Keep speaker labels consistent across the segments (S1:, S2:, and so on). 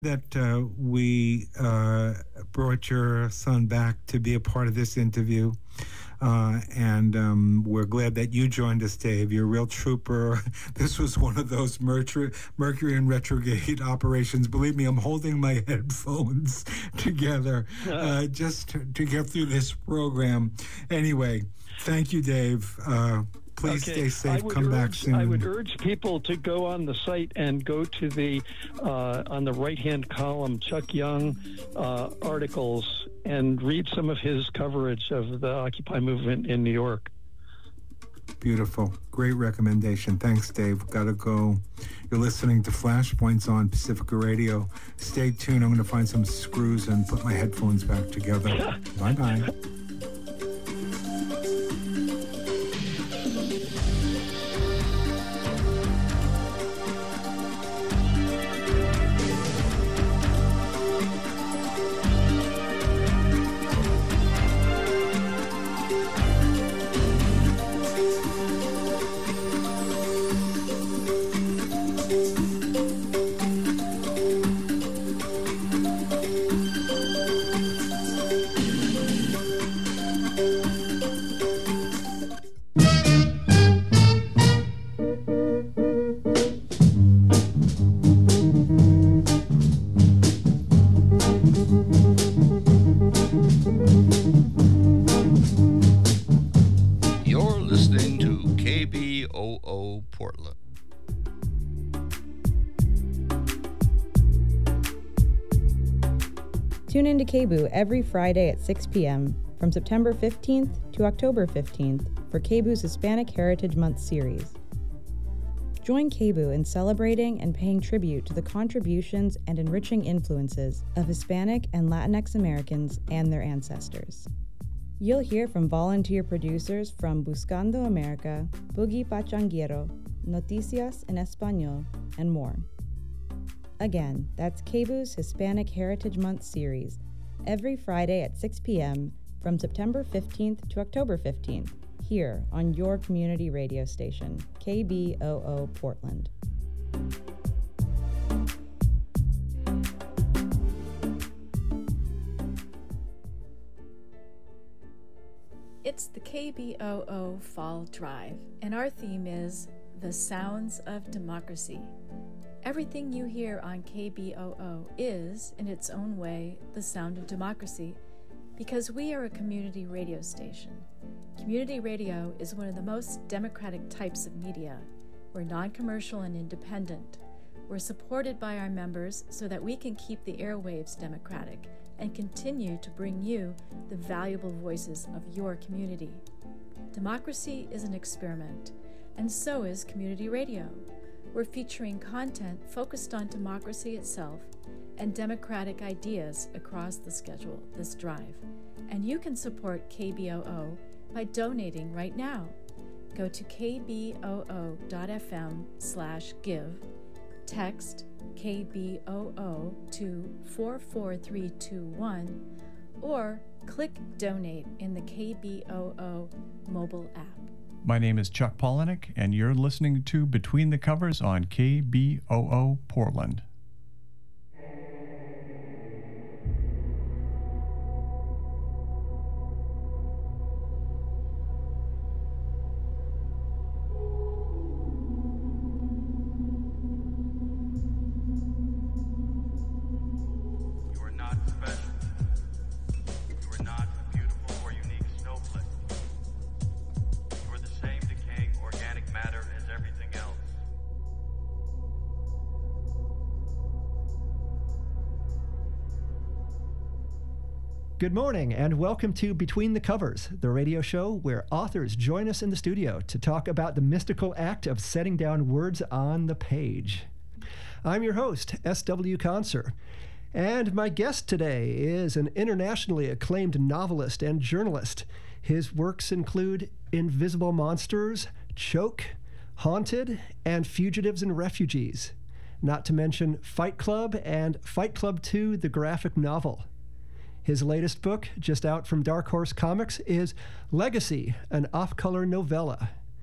S1: that we brought your son back to be a part of this interview. And we're glad that you joined us, Dave. You're a real trooper. This was one of those Mercury in retrograde operations. Believe me, I'm holding my headphones together just to get through this program. Anyway, thank you, Dave. Please stay safe. Come back soon.
S2: I would urge people to go on the site and go to the on the right-hand column, Chuck Young articles, and read some of his coverage of the Occupy movement in New York.
S1: Beautiful. Great recommendation. Thanks, Dave. Got to go. You're listening to Flashpoints on Pacifica Radio. Stay tuned. I'm going to find some screws and put my headphones back together. Bye-bye.
S3: Tune into KBOO every Friday at 6 p.m. from September 15th to October 15th for KBOO's Hispanic Heritage Month series. Join KBOO in celebrating and paying tribute to the contributions and enriching influences of Hispanic and Latinx Americans and their ancestors. You'll hear from volunteer producers from Buscando America, Boogie Pachanguero, Noticias en Español, and more. Again, that's KBOO's Hispanic Heritage Month series, every Friday at 6 p.m. from September 15th to October 15th, here on your community radio station, KBOO Portland.
S4: It's the KBOO Fall Drive, and our theme is The Sounds of Democracy. Everything you hear on KBOO is, in its own way, the sound of democracy, because we are a community radio station. Community radio is one of the most democratic types of media. We're non-commercial and independent. We're supported by our members so that we can keep the airwaves democratic and continue to bring you the valuable voices of your community. Democracy is an experiment, and so is community radio. We're featuring content focused on democracy itself and democratic ideas across the schedule, this drive. And you can support KBOO by donating right now. Go to kboo.fm/give, text KBOO to 44321, or click Donate in the KBOO mobile app.
S5: My name is Chuck Polinick, and you're listening to Between the Covers on KBOO Portland.
S6: Good morning, and welcome to Between the Covers, the radio show where authors join us in the studio to talk about the mystical act of setting down words on the page. I'm your host, S.W. Conser, and my guest today is an internationally acclaimed novelist and journalist. His works include Invisible Monsters, Choke, Haunted, and Fugitives and Refugees, not to mention Fight Club and Fight Club 2, the graphic novel. His latest book, just out from Dark Horse Comics, is Legacy, an off-color novella.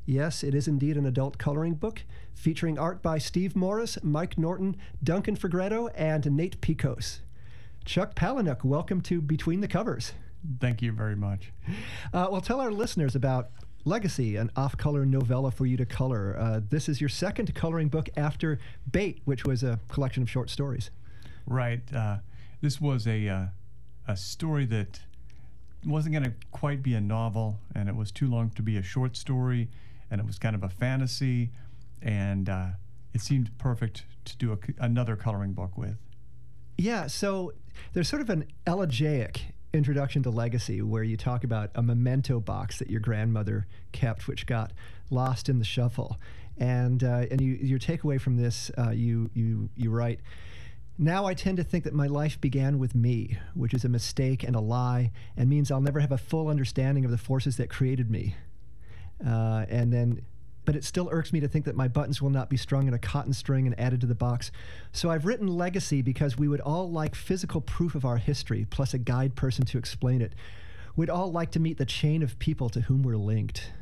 S6: Yes, it is indeed an adult coloring book featuring art by Steve Morris, Mike Norton, Duncan Fegretto, and Nate Picos. Chuck Palahniuk, welcome to Between the Covers.
S5: Thank you very much.
S6: Well, tell our listeners about Legacy, an off-color novella for you to color. This is your second coloring book after Bait, which was a collection of short stories.
S5: Right. This was a story that wasn't going to quite be a novel, and it was too long to be a short story, and it was kind of a fantasy, and it seemed perfect to do another coloring book with.
S6: Yeah, so there's sort of an elegiac introduction to Legacy where you talk about a memento box that your grandmother kept, which got lost in the shuffle. And your takeaway from this, you write, "Now I tend to think that my life began with me, which is a mistake and a lie, and means I'll never have a full understanding of the forces that created me. But it still irks me to think that my buttons will not be strung in a cotton string and added to the box. So I've written Legacy because we would all like physical proof of our history, plus a guide person to explain it. We'd all like to meet the chain of people to whom we're linked."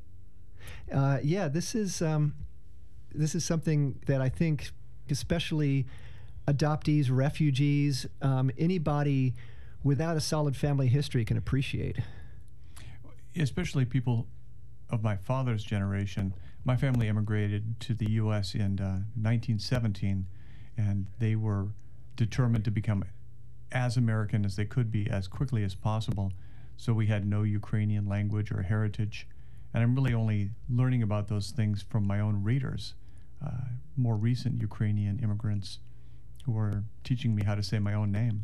S6: This is something that I think, especially adoptees, refugees, anybody without a solid family history can appreciate.
S5: Especially people of my father's generation. My family immigrated to the U.S. in 1917, and they were determined to become as American as they could be as quickly as possible. So we had no Ukrainian language or heritage, and I'm really only learning about those things from my own readers, more recent Ukrainian immigrants who are teaching me how to say my own name.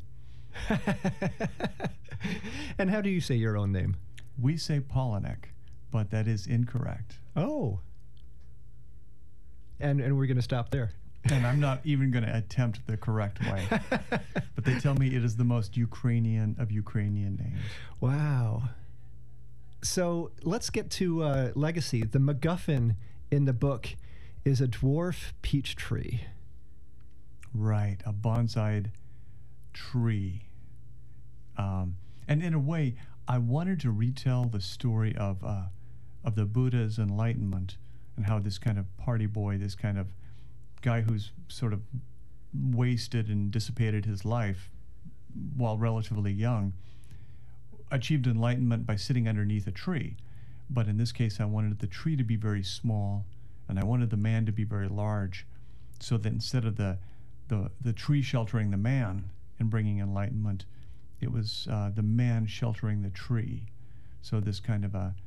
S6: And how do you say your own name?
S5: We say Palahniuk, but that is incorrect.
S6: Oh. And we're going to stop there.
S5: And I'm not even going to attempt the correct way. But they tell me it is the most Ukrainian of Ukrainian names.
S6: Wow. So let's get to Legacy. The MacGuffin in the book is a dwarf peach tree.
S5: Right, a bonsai tree. And in a way, I wanted to retell the story of the Buddha's enlightenment and how this kind of party boy, this kind of guy who's sort of wasted and dissipated his life while relatively young, achieved enlightenment by sitting underneath a tree. But in this case, I wanted the tree to be very small, and I wanted the man to be very large, so that instead of the tree sheltering the man and bringing enlightenment, it was the man sheltering the tree. So this kind of a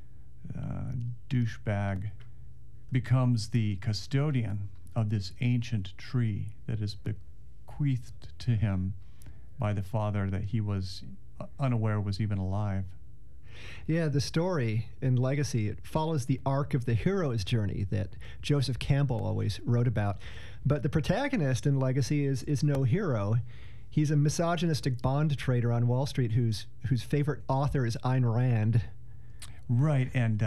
S5: douchebag becomes the custodian of this ancient tree that is bequeathed to him by the father that he was unaware was even alive.
S6: Yeah, the story in Legacy, it follows the arc of the hero's journey that Joseph Campbell always wrote about. But the protagonist in Legacy is no hero. He's a misogynistic bond trader on Wall Street whose favorite author is Ayn Rand.
S5: Right, and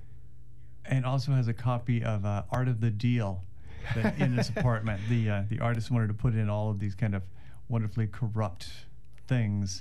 S5: also has a copy of Art of the Deal in his apartment. The artist wanted to put in all of these kind of wonderfully corrupt things.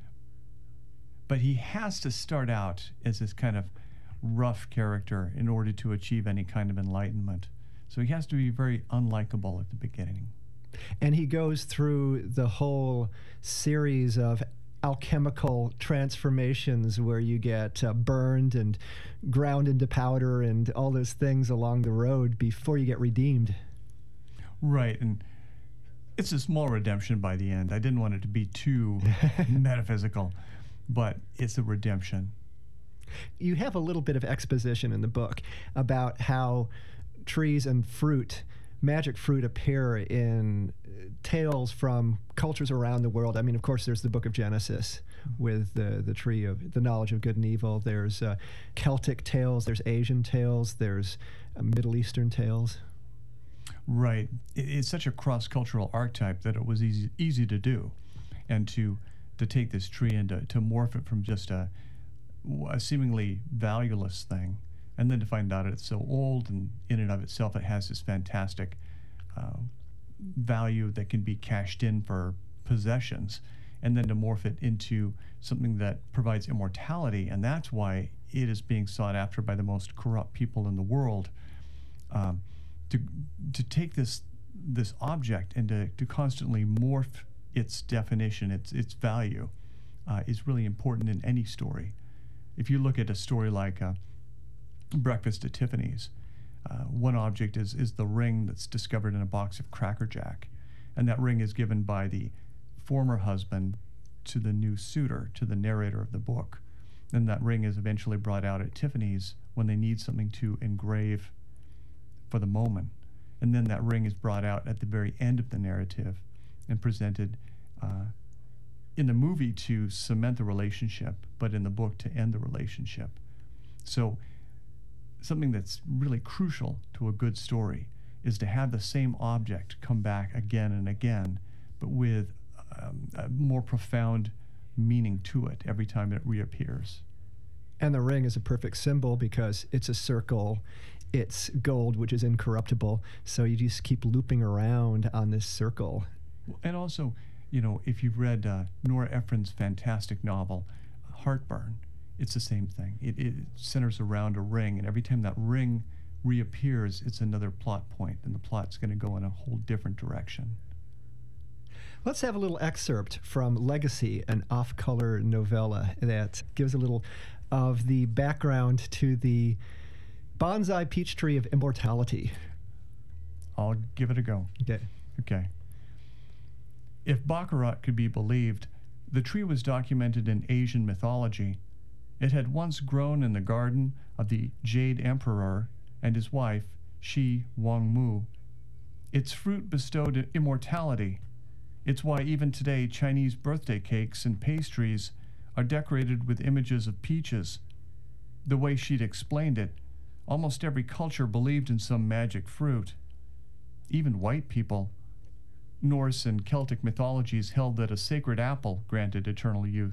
S5: But he has to start out as this kind of rough character in order to achieve any kind of enlightenment. So he has to be very unlikable at the beginning.
S6: And he goes through the whole series of alchemical transformations where you get burned and ground into powder and all those things along the road before you get redeemed.
S5: Right, and it's a small redemption by the end. I didn't want it to be too metaphysical, but it's a redemption.
S6: You have a little bit of exposition in the book about how trees and fruit, magic fruit, appear in tales from cultures around the world. I mean, of course, there's the Book of Genesis with the tree of the knowledge of good and evil. There's Celtic tales, there's Asian tales, there's Middle Eastern tales.
S5: Right. It's such a cross-cultural archetype that it was easy to do, and to take this tree and to morph it from just a seemingly valueless thing, and then to find out it's so old, and in and of itself it has this fantastic value that can be cashed in for possessions, and then to morph it into something that provides immortality. And that's why it is being sought after by the most corrupt people in the world. To take this object and to constantly morph its definition, its value, is really important in any story. If you look at a story like Breakfast at Tiffany's, one object is the ring that's discovered in a box of Cracker Jack, and that ring is given by the former husband to the new suitor, to the narrator of the book. And that ring is eventually brought out at Tiffany's when they need something to engrave for the moment. And then that ring is brought out at the very end of the narrative and presented in the movie to cement the relationship, but in the book to end the relationship. So something that's really crucial to a good story is to have the same object come back again and again, but with a more profound meaning to it every time it reappears.
S6: And the ring is a perfect symbol because it's a circle, it's gold, which is incorruptible, so you just keep looping around on this circle.
S5: And also, if you've read Nora Ephron's fantastic novel, Heartburn, it's the same thing. It centers around a ring, and every time that ring reappears, it's another plot point, and the plot's going to go in a whole different direction.
S6: Let's have a little excerpt from Legacy, an off-color novella that gives a little of the background to the bonsai peach tree of immortality.
S5: I'll give it a go. Okay. If Baccarat could be believed, the tree was documented in Asian mythology. It had once grown in the garden of the Jade Emperor and his wife, Shi Wangmu. Its fruit bestowed immortality. It's why even today Chinese birthday cakes and pastries are decorated with images of peaches. The way she'd explained it, almost every culture believed in some magic fruit. Even white people. Norse and Celtic mythologies held that a sacred apple granted eternal youth.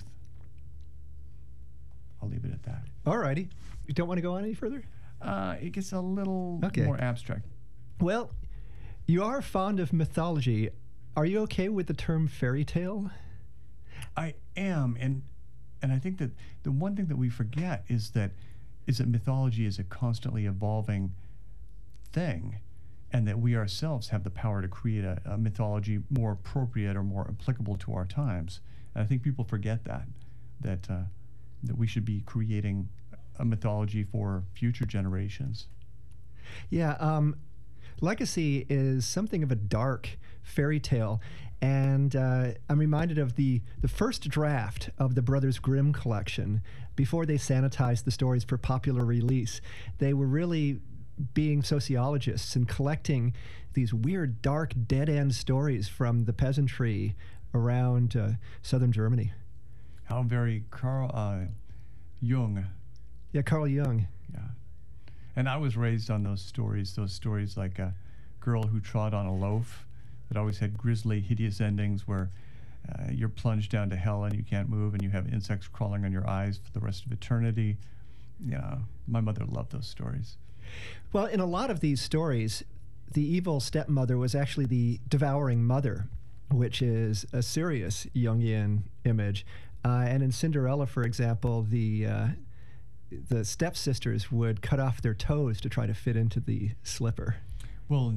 S5: I'll leave it at that.
S6: All righty. You don't want to go on any further?
S5: It gets a little more abstract.
S6: Well, you are fond of mythology. Are you okay with the term fairy tale?
S5: I am, and I think that the one thing that we forget is that mythology is a constantly evolving thing, and that we ourselves have the power to create a mythology more appropriate or more applicable to our times. And I think people forget that we should be creating a mythology for future generations.
S6: Yeah, Legacy is something of a dark fairy tale, and I'm reminded of the first draft of the Brothers Grimm collection. Before they sanitized the stories for popular release, they were really being sociologists and collecting these weird, dark, dead-end stories from the peasantry around southern Germany.
S5: How very Carl Jung.
S6: Yeah, Carl Jung.
S5: Yeah. And I was raised on those stories like a girl who trod on a loaf that always had grisly, hideous endings where you're plunged down to hell and you can't move and you have insects crawling on your eyes for the rest of eternity. Yeah, my mother loved those stories.
S6: Well, in a lot of these stories, the evil stepmother was actually the devouring mother, which is a serious Jungian image. And in Cinderella, for example, the stepsisters would cut off their toes to try to fit into the slipper.
S5: Well,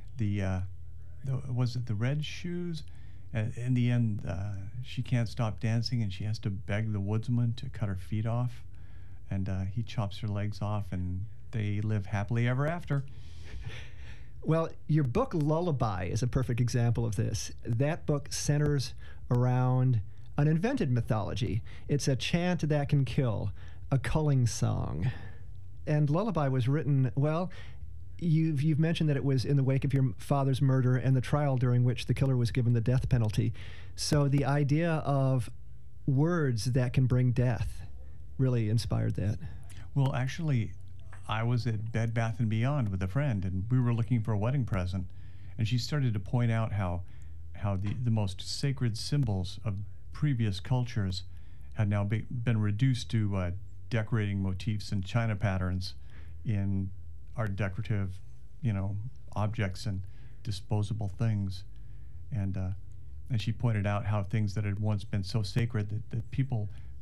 S5: was it the red shoes? In the end, she can't stop dancing, and she has to beg the woodsman to cut her feet off, and he chops her legs off, and they live happily ever after.
S6: Well, your book Lullaby is a perfect example of this. That book centers around an invented mythology. It's a chant that can kill, a culling song. And Lullaby was written, well, you've mentioned that it was in the wake of your father's murder and the trial during which the killer was given the death penalty. So the idea of words that can bring death really inspired that.
S5: Well, actually, I was at Bed Bath & Beyond with a friend, and we were looking for a wedding present, and she started to point out how the most sacred symbols of previous cultures had now been reduced to decorating motifs and china patterns in our decorative, objects and disposable things. And she pointed out how things that had once been so sacred that people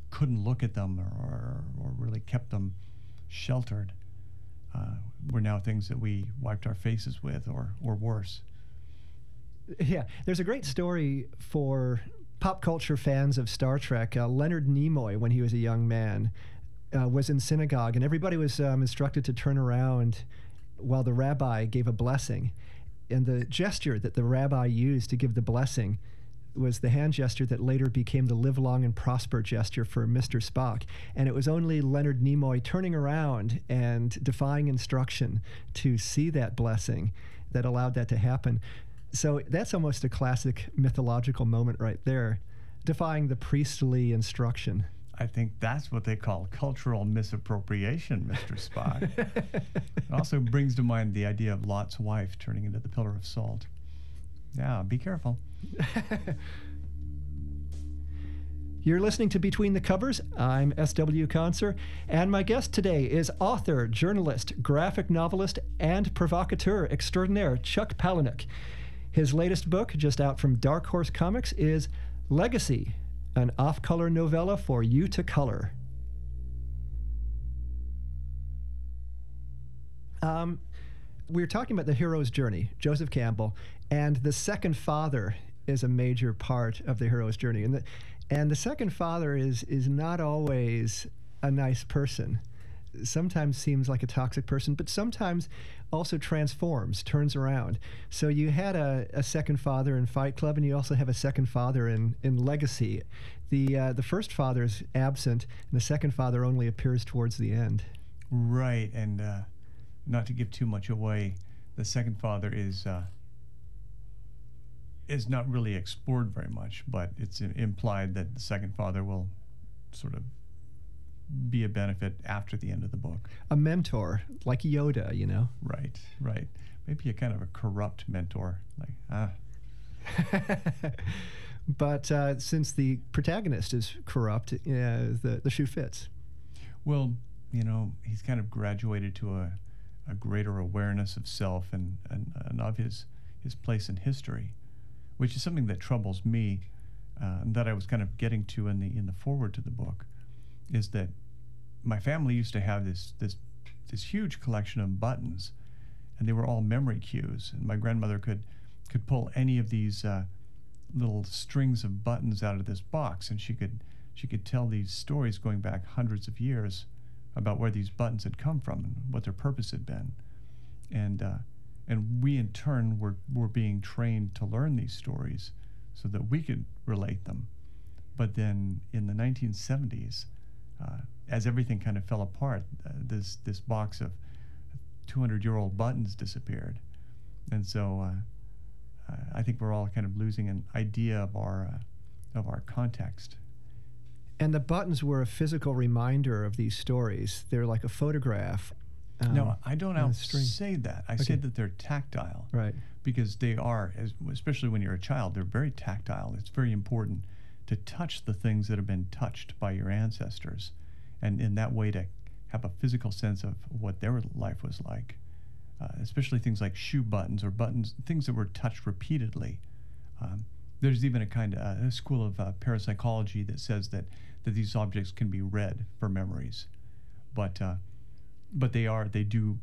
S5: couldn't look at them or really kept them sheltered were now things that we wiped our faces with or worse.
S6: Yeah, there's a great story for pop culture fans of Star Trek. Leonard Nimoy, when he was a young man, was in synagogue, and everybody was instructed to turn around while the rabbi gave a blessing. And the gesture that the rabbi used to give the blessing was the hand gesture that later became the live long and prosper gesture for Mr. Spock. And it was only Leonard Nimoy turning around and defying instruction to see that blessing that allowed that to happen. So that's almost a classic mythological moment right there, defying the priestly instruction.
S5: I think that's what they call cultural misappropriation, Mr. Spock. It also brings to mind the idea of Lot's wife turning into the pillar of salt. Yeah, be careful.
S6: You're listening to Between the Covers. I'm S.W. Conser, and my guest today is author, journalist, graphic novelist, and provocateur extraordinaire Chuck Palahniuk. His latest book, just out from Dark Horse Comics, is Legacy, an off-color novella for you to color. We were talking about the hero's journey, Joseph Campbell, and the second father is a major part of the hero's journey. And the second father is not always a nice person. Sometimes seems like a toxic person, but sometimes also transforms, turns around. So you had a second father in Fight Club, and you also have a second father in Legacy. The first father is absent, and the second father only appears towards the end.
S5: Right, and not to give too much away, the second father is not really explored very much, but it's implied that the second father will sort of be a benefit after the end of the book.
S6: A mentor, like Yoda, you know?
S5: Right. Maybe a kind of a corrupt mentor,
S6: But since the protagonist is corrupt, the shoe fits.
S5: Well, he's kind of graduated to a greater awareness of self and of his place in history, which is something that troubles me, that I was kind of getting to in the foreword to the book, is that my family used to have this huge collection of buttons, and they were all memory cues. And my grandmother could pull any of these little strings of buttons out of this box, and she could tell these stories going back hundreds of years about where these buttons had come from and what their purpose had been. And we in turn were being trained to learn these stories so that we could relate them. But then in the 1970s, as everything kind of fell apart, this box of 200-year-old buttons disappeared. And so I think we're all kind of losing an idea of our context.
S6: And the buttons were a physical reminder of these stories. They're like a photograph.
S5: No, I don't say that. I say that they're tactile.
S6: Right.
S5: Because they are, especially when you're a child, they're very tactile. It's very important to touch the things that have been touched by your ancestors, and in that way to have a physical sense of what their life was like, especially things like shoe buttons or buttons, things that were touched repeatedly. There's even a school of parapsychology that says that these objects can be read for memories, but they do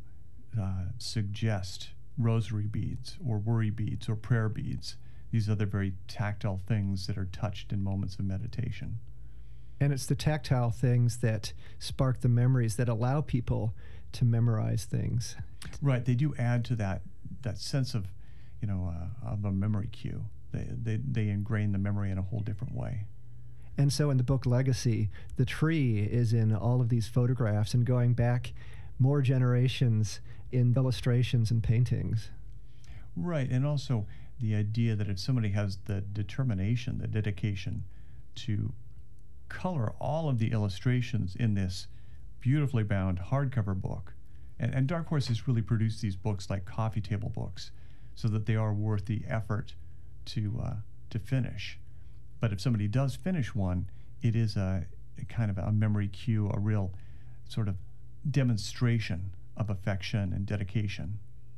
S5: suggest rosary beads or worry beads or prayer beads. These are the very tactile things that are touched in moments of meditation.
S6: And it's the tactile things that spark the memories that allow people to memorize things.
S5: Right. They do add to that sense of, of a memory cue. They ingrain the memory in a whole different way.
S6: And so in the book Legacy, the tree is in all of these photographs and going back more generations in illustrations and paintings.
S5: Right. And also the idea that if somebody has the determination, the dedication to color all of the illustrations in this beautifully bound hardcover book, and Dark Horse has really produced these books like coffee table books so that they are worth the effort to finish. But if somebody does finish one, it is a kind of a memory cue, a real sort of demonstration of affection and dedication.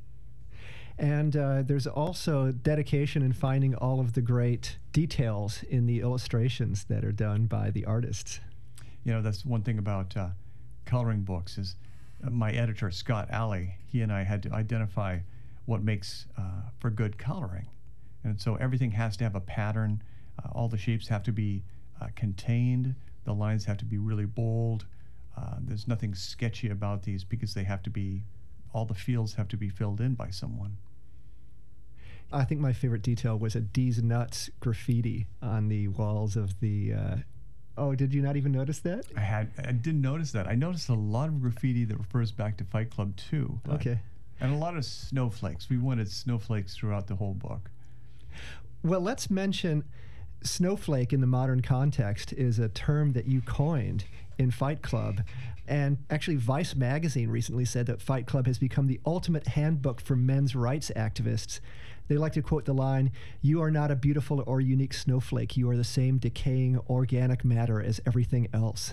S6: And there's also dedication in finding all of the great details in the illustrations that are done by the artists.
S5: That's one thing about coloring books is my editor, Scott Alley, he and I had to identify what makes for good coloring. And so everything has to have a pattern. All the shapes have to be contained. The lines have to be really bold. There's nothing sketchy about these because they have to be, all the fields have to be filled in by someone.
S6: I think my favorite detail was a D's Nuts graffiti on the walls of the... Oh, did you not even notice that?
S5: I didn't notice that. I noticed a lot of graffiti that refers back to Fight Club 2.
S6: Okay.
S5: And a lot of snowflakes. We wanted snowflakes throughout the whole book.
S6: Well, let's mention snowflake in the modern context is a term that you coined in Fight Club. And actually, Vice magazine recently said that Fight Club has become the ultimate handbook for men's rights activists. They like to quote the line, "You are not a beautiful or unique snowflake. You are the same decaying organic matter as everything else."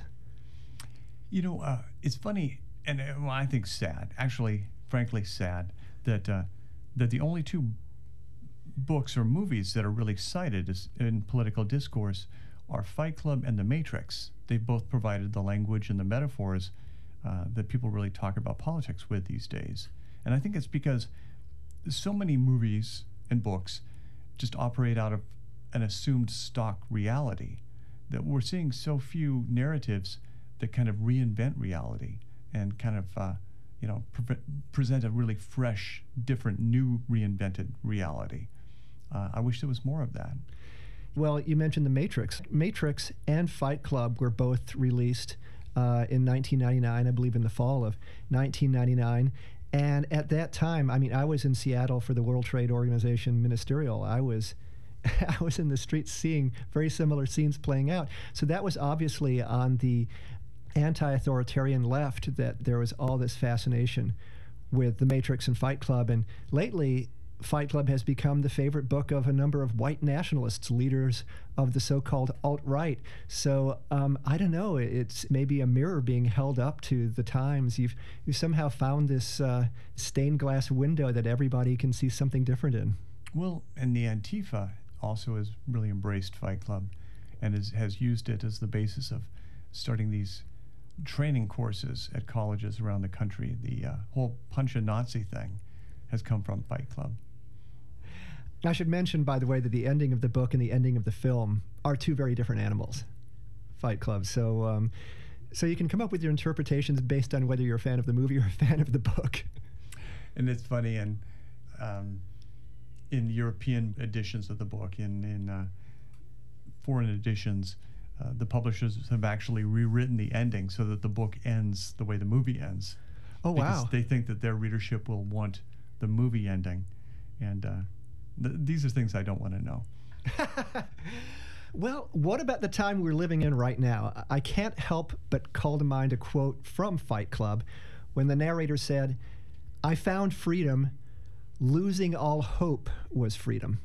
S5: It's funny, and I think sad, actually, frankly sad, that the only two books or movies that are really cited in political discourse are Fight Club and The Matrix. They both provided the language and the metaphors that people really talk about politics with these days. And I think it's because so many movies and books just operate out of an assumed stock reality that we're seeing so few narratives that kind of reinvent reality and kind of present a really fresh, different, new, reinvented reality. I wish there was more of that.
S6: Well, you mentioned The Matrix. Matrix and Fight Club were both released in 1999, I believe in the fall of 1999. And at that time, I was in Seattle for the World Trade Organization ministerial. I was in the streets seeing very similar scenes playing out. So that was obviously on the anti-authoritarian left that there was all this fascination with The Matrix and Fight Club. And lately, Fight Club has become the favorite book of a number of white nationalists, leaders of the so-called alt-right. So I don't know, it's maybe a mirror being held up to the times. You've somehow found this stained glass window that everybody can see something different in.
S5: Well, and the Antifa also has really embraced Fight Club and has used it as the basis of starting these training courses at colleges around the country. The whole Punch a Nazi thing has come from Fight Club.
S6: I should mention, by the way, that the ending of the book and the ending of the film are two very different animals, Fight Club. So you can come up with your interpretations based on whether you're a fan of the movie or a fan of the book.
S5: And it's funny, and in European editions of the book, in foreign editions, the publishers have actually rewritten the ending so that the book ends the way the movie ends.
S6: Oh, wow.
S5: Because they think that their readership will want the movie ending. And these are things I don't want to know.
S6: Well, what about the time we're living in right now? I can't help but call to mind a quote from Fight Club when the narrator said, "I found freedom. Losing all hope was freedom."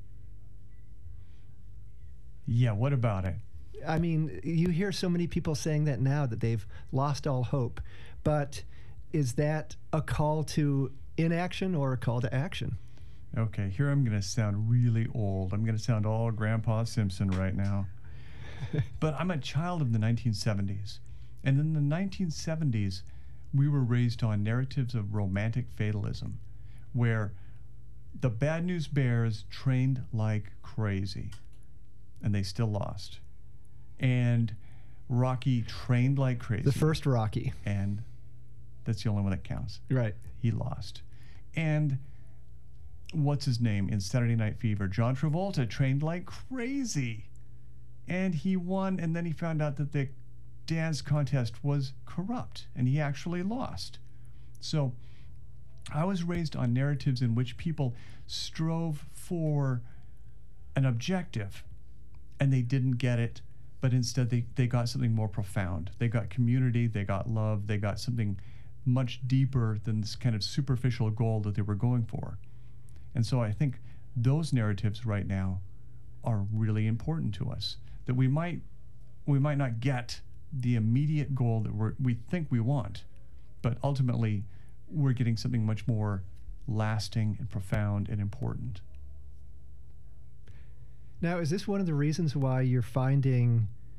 S5: Yeah, what about it?
S6: You hear so many people saying that now, that they've lost all hope. But is that a call to inaction or a call to action?
S5: Okay, here I'm going to sound really old. I'm going to sound all Grandpa Simpson right now. But I'm a child of the 1970s. And in the 1970s, we were raised on narratives of romantic fatalism, where the Bad News Bears trained like crazy, and they still lost. And Rocky trained like crazy.
S6: The first Rocky.
S5: And that's the only one that counts.
S6: Right.
S5: He lost. And what's his name in Saturday Night Fever? John Travolta trained like crazy. And he won, and then he found out that the dance contest was corrupt, and he actually lost. So I was raised on narratives in which people strove for an objective, and they didn't get it, but instead they got something more profound. They got community, they got love, they got something much deeper than this kind of superficial goal that they were going for. And so I think those narratives right now are really important to us, that we might not get the immediate goal that we think we want, but ultimately we're getting something much more lasting and profound and important.
S6: Now, is this one of the reasons why you're finding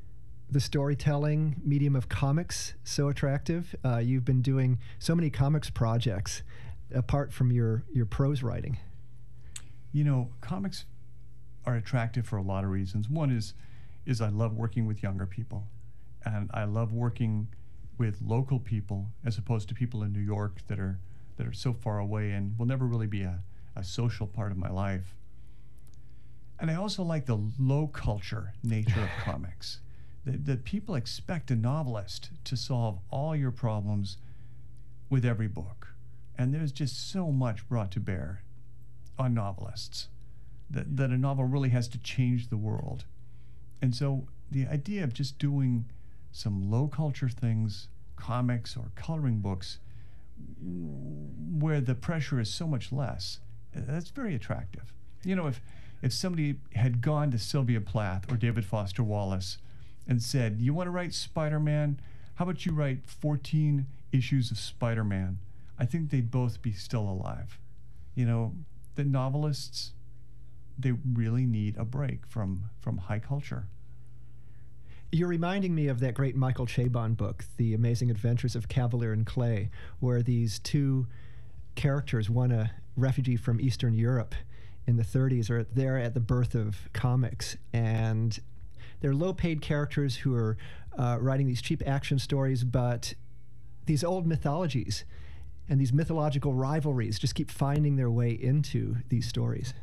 S6: the storytelling medium of comics so attractive? You've been doing so many comics projects apart from your prose writing.
S5: You know, comics are attractive for a lot of reasons. One is I love working with younger people, and I love working with local people as opposed to people in New York that are so far away and will never really be a social part of my life. And I also like the low culture nature of comics. That people expect a novelist to solve all your problems with every book. And there's just so much brought to bear on novelists that a novel really has to change the world. And so the idea of just doing some low culture things, comics or coloring books, where the pressure is so much less, that's very attractive. You know, if somebody had gone to Sylvia Plath or David Foster Wallace and said, you want to write Spider-Man? How about you write 14 issues of Spider-Man? I think they'd both be still alive. You know, the novelists, they really need a break from high culture.
S6: You're reminding me of that great Michael Chabon book, The Amazing Adventures of Kavalier and Clay, where these two characters, one a refugee from Eastern Europe in the 30s, are there at the birth of comics, and they're low-paid characters who are writing these cheap action stories, but these old mythologies and these mythological rivalries just keep finding their way into these stories.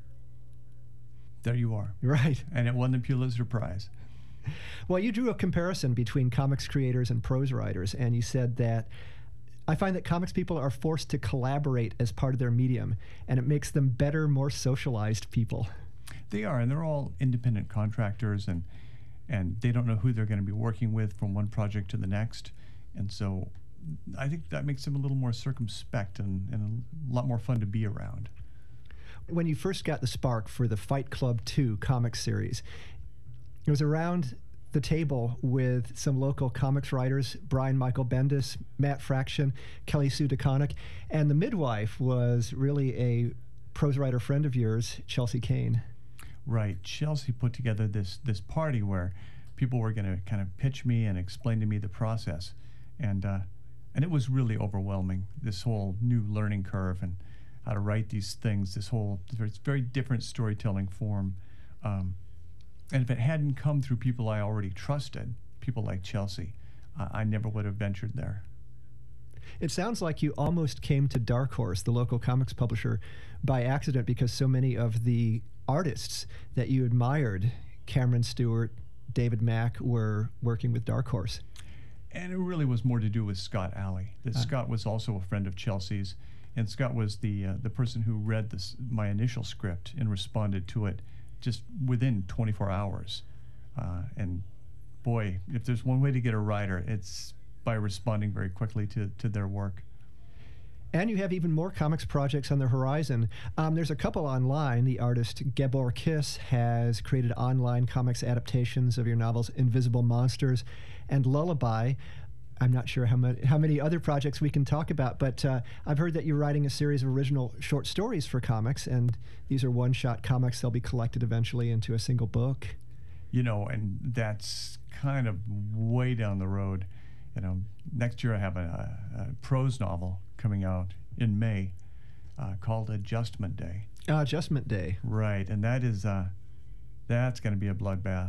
S5: There you are.
S6: Right.
S5: And it won the Pulitzer Prize.
S6: Well, you drew a comparison between comics creators and prose writers, and you said that I find that comics people are forced to collaborate as part of their medium, and it makes them better, more socialized people.
S5: They are, and they're all independent contractors, and they don't know who they're going to be working with from one project to the next. And so I think that makes them a little more circumspect and a lot more fun to be around.
S6: When you first got the spark for the Fight Club 2 comic series, it was around the table with some local comics writers, Brian Michael Bendis, Matt Fraction, Kelly Sue DeConnick, and the midwife was really a prose writer friend of yours, Chelsea Kane.
S5: Right. Chelsea put together this party where people were going to kind of pitch me and explain to me the process. And it was really overwhelming, this whole new learning curve and how to write these things, this very different storytelling form. And if it hadn't come through people I already trusted, people like Chelsea, I never would have ventured there.
S6: It sounds like you almost came to Dark Horse, the local comics publisher, by accident, because so many of the artists that you admired, Cameron Stewart, David Mack, were working with Dark Horse.
S5: And it really was more to do with Scott Alley. Scott was also a friend of Chelsea's, and Scott was the person who read my initial script and responded to it just within 24 hours. And boy, if there's one way to get a writer, it's by responding very quickly to their work.
S6: And you have even more comics projects on the horizon. There's a couple online. The artist Gabor Kiss has created online comics adaptations of your novels Invisible Monsters and Lullaby. I'm not sure how many other projects we can talk about, but I've heard that you're writing a series of original short stories for comics, and these are one-shot comics. They'll be collected eventually into a single book.
S5: You know, and that's kind of way down the road. You know, next year I have a prose novel coming out in May called Adjustment Day.
S6: Adjustment Day.
S5: Right, and that's going to be a bloodbath.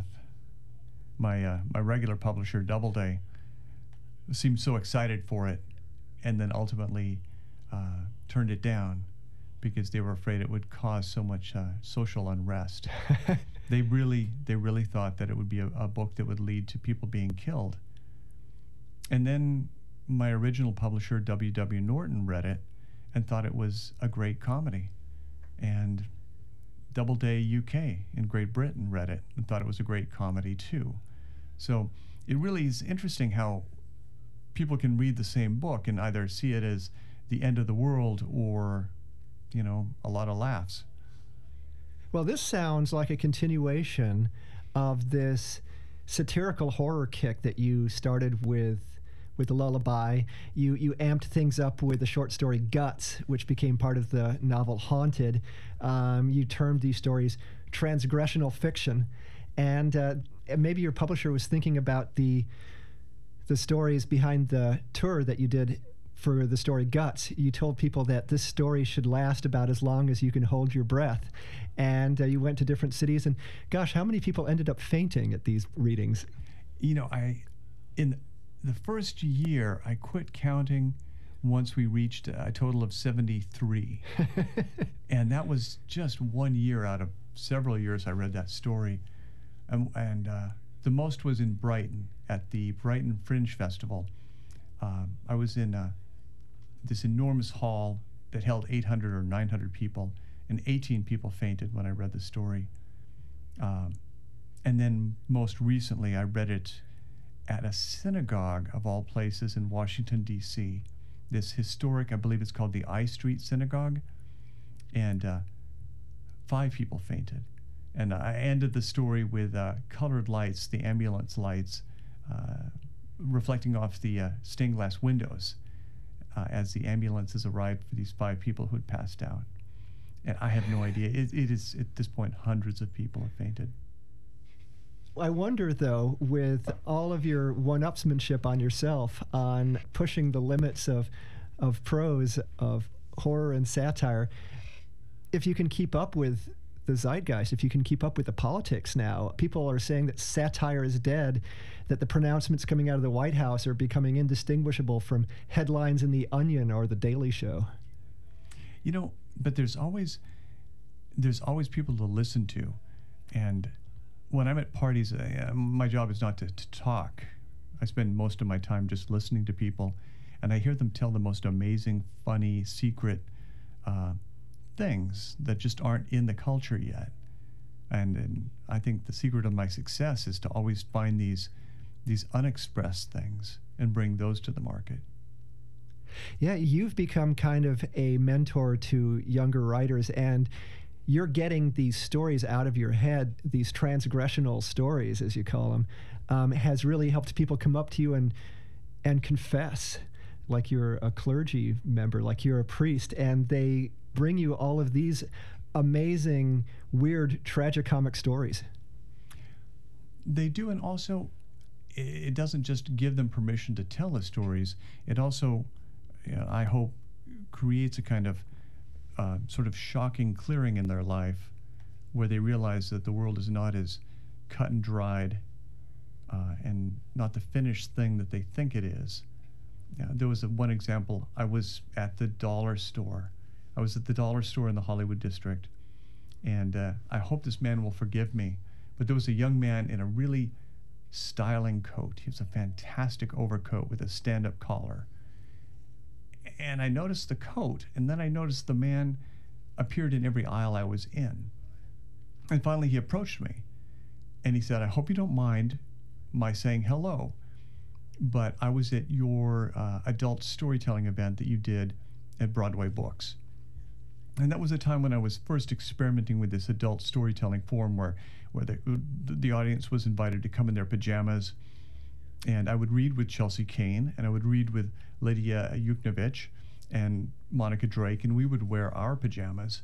S5: My regular publisher, Doubleday, seemed so excited for it, and then ultimately turned it down because they were afraid it would cause so much social unrest. They really thought that it would be a book that would lead to people being killed. And then my original publisher, W.W. Norton, read it and thought it was a great comedy. And Doubleday UK in Great Britain read it and thought it was a great comedy too. So it really is interesting how people can read the same book and either see it as the end of the world or, you know, a lot of laughs.
S6: Well, this sounds like a continuation of this satirical horror kick that you started with the Lullaby. You amped things up with the short story Guts, which became part of the novel Haunted. You termed these stories transgressional fiction. And maybe your publisher was thinking about the stories behind the tour that you did for the story Guts. You told people that this story should last about as long as you can hold your breath. And you went to different cities. And gosh, how many people ended up fainting at these readings?
S5: You know, in the first year, I quit counting once we reached a total of 73. And that was just 1 year out of several years I read that story. And the most was in Brighton at the Brighton Fringe Festival. I was in this enormous hall that held 800 or 900 people, and 18 people fainted when I read the story. And then most recently, I read it at a synagogue of all places in Washington, D.C., this historic, I believe it's called the I Street Synagogue, and 5 people fainted. And I ended the story with colored lights, the ambulance lights, reflecting off the stained glass windows as the ambulances arrived for these 5 people who had passed out. And I have no idea. It is, at this point, hundreds of people have fainted.
S6: I wonder, though, with all of your one-upsmanship on yourself, on pushing the limits of prose, of horror and satire, if you can keep up with the zeitgeist, if you can keep up with the politics now. People are saying that satire is dead, that the pronouncements coming out of the White House are becoming indistinguishable from headlines in The Onion or The Daily Show.
S5: You know, but there's always people to listen to. And when I'm at parties, my job is not to talk. I spend most of my time just listening to people, and I hear them tell the most amazing, funny, secret things that just aren't in the culture yet. And I think the secret of my success is to always find these unexpressed things and bring those to the market.
S6: Yeah, you've become kind of a mentor to younger writers, and you're getting these stories out of your head, these transgressional stories, as you call them, has really helped people come up to you and confess like you're a clergy member, like you're a priest, and they bring you all of these amazing, weird, tragicomic stories.
S5: They do, and also it doesn't just give them permission to tell the stories. It also, I hope, creates a kind of sort of shocking clearing in their life where they realize that the world is not as cut and dried and not the finished thing that they think it is. There was one example. I was at the dollar store. I was at the dollar store in the Hollywood district, and I hope this man will forgive me, but there was a young man in a really styling coat. He was a fantastic overcoat with a stand-up collar. And I noticed the coat, and then I noticed the man appeared in every aisle I was in. And finally he approached me, and he said, "I hope you don't mind my saying hello, but I was at your adult storytelling event that you did at Broadway Books." And that was a time when I was first experimenting with this adult storytelling form where the audience was invited to come in their pajamas, and I would read with Chelsea Kane, and I would read with Lydia Yuknovich and Monica Drake, and we would wear our pajamas.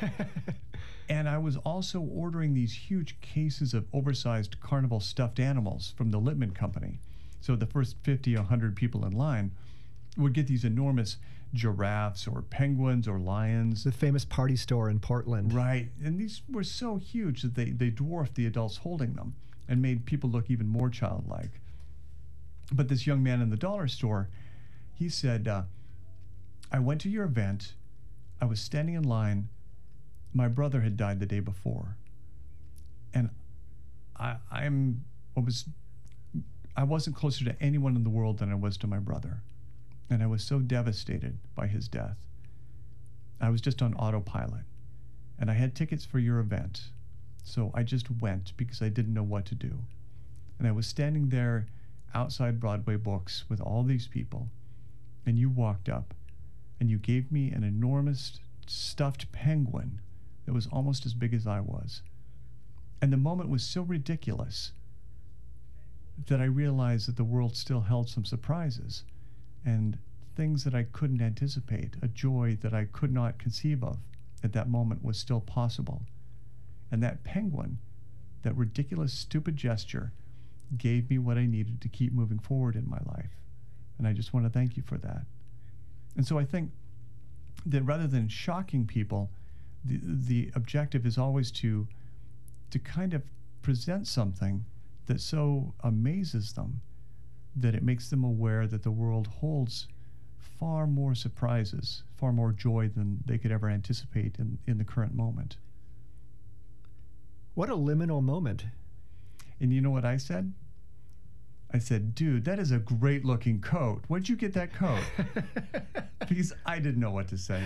S5: And I was also ordering these huge cases of oversized carnival stuffed animals from the Littman Company. So the first 50, 100 people in line would get these enormous giraffes or penguins or lions.
S6: The famous party store in Portland.
S5: Right. And these were so huge that they dwarfed the adults holding them and made people look even more childlike. But this young man in the dollar store, he said, I went to your event. I was standing in line. My brother had died the day before. And I wasn't closer to anyone in the world than I was to my brother. And I was so devastated by his death. I was just on autopilot. And I had tickets for your event. So I just went because I didn't know what to do. And I was standing there outside Broadway Books with all these people. And you walked up and you gave me an enormous stuffed penguin that was almost as big as I was. And the moment was so ridiculous that I realized that the world still held some surprises and things that I couldn't anticipate. A joy that I could not conceive of at that moment was still possible. And that penguin that ridiculous, stupid gesture gave me what I needed to keep moving forward in my life. And I just want to thank you for that. And so I think that rather than shocking people, the objective is always to kind of present something that so amazes them that it makes them aware that the world holds far more surprises, far more joy than they could ever anticipate in the current moment.
S6: What a liminal moment.
S5: And you know what I said? I said, dude, that is a great looking coat. Where'd you get that coat? Because I didn't know what to say.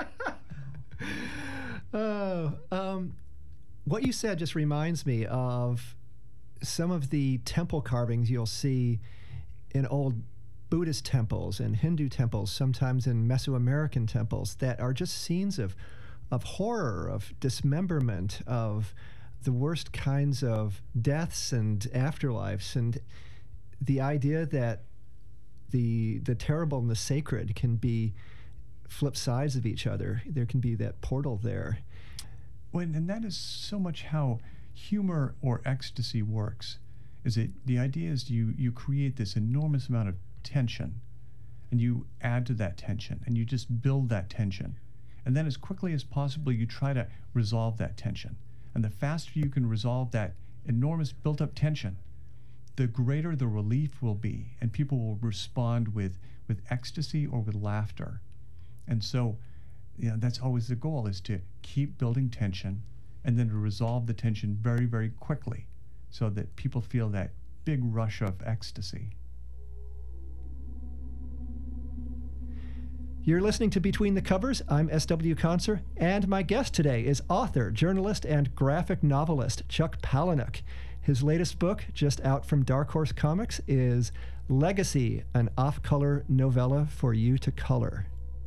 S6: What you said just reminds me of some of the temple carvings you'll see in old Buddhist temples and Hindu temples, sometimes in Mesoamerican temples, that are just scenes of horror, of dismemberment, of the worst kinds of deaths and afterlives. And the idea that the terrible and the sacred can be flip sides of each other. There can be that portal there.
S5: Well, and that is so much how humor or ecstasy works. Is it the idea is you create this enormous amount of tension, and you add to that tension, and you just build that tension, and then as quickly as possible you try to resolve that tension. And the faster you can resolve that enormous built-up tension, the greater the relief will be, and people will respond with ecstasy or with laughter. And so, that's always the goal, is to keep building tension and then to resolve the tension very, very quickly so that people feel that big rush of ecstasy.
S6: You're listening to Between the Covers. I'm S.W. Conser, and my guest today is author, journalist, and graphic novelist Chuck Palahniuk. His latest book, just out from Dark Horse Comics, is Legacy, an off-color novella for you to color.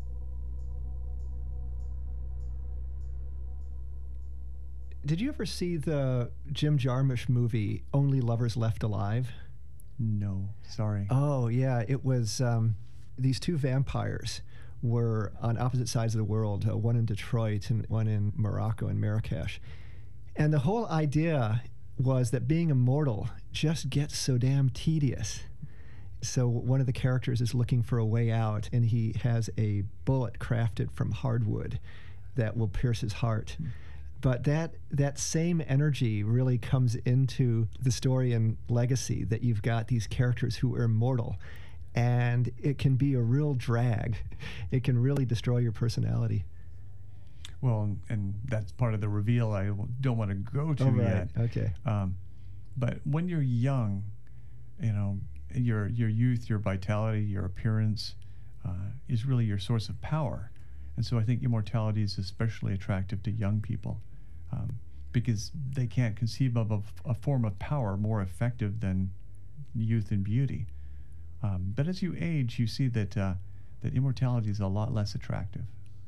S6: Did you ever see the Jim Jarmusch movie, Only Lovers Left Alive?
S5: No, sorry.
S6: Oh, yeah. It was these two vampires were on opposite sides of the world, one in Detroit and one in Morocco, in Marrakesh. And the whole idea was that being immortal just gets so damn tedious. So one of the characters is looking for a way out, and he has a bullet crafted from hardwood that will pierce his heart. But that same energy really comes into the story in Legacy, that you've got these characters who are immortal, and it can be a real drag. It can really destroy your personality.
S5: Well, and that's part of the reveal I don't want to go to yet.
S6: Okay.
S5: But when you're young, your youth, your vitality, your appearance is really your source of power. And so I think immortality is especially attractive to young people because they can't conceive of a form of power more effective than youth and beauty. But as you age, you see that immortality is a lot less attractive.